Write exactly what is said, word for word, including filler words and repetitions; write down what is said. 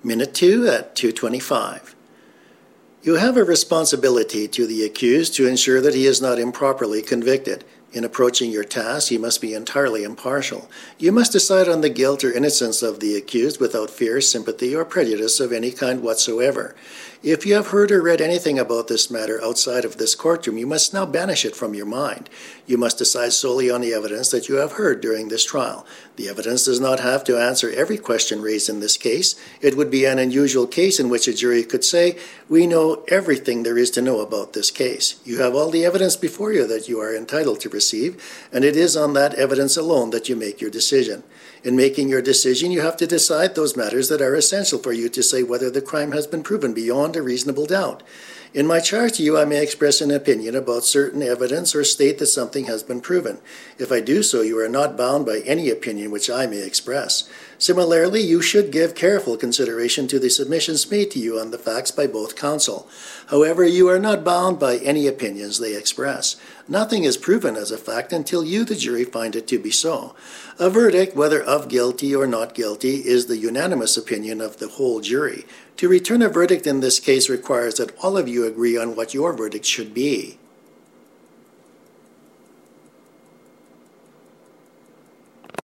Minute two at two twenty-five. You have a responsibility to the accused to ensure that he is not improperly convicted. In approaching your task, you must be entirely impartial. You must decide on the guilt or innocence of the accused without fear, sympathy, or prejudice of any kind whatsoever. If you have heard or read anything about this matter outside of this courtroom, you must now banish it from your mind. You must decide solely on the evidence that you have heard during this trial. The evidence does not have to answer every question raised in this case. It would be an unusual case in which a jury could say, "We know everything there is to know about this case." You have all the evidence before you that you are entitled to receive, and it is on that evidence alone that you make your decision. In making your decision, you have to decide those matters that are essential for you to say whether the crime has been proven beyond a reasonable doubt. In my charge to you, I may express an opinion about certain evidence or state that something has been proven. If I do so, you are not bound by any opinion which I may express. Similarly, you should give careful consideration to the submissions made to you on the facts by both counsel. However, you are not bound by any opinions they express. Nothing is proven as a fact until you, the jury, find it to be so. A verdict, whether of guilty or not guilty, is the unanimous opinion of the whole jury. To return a verdict in this case requires that all of you agree on what your verdict should be.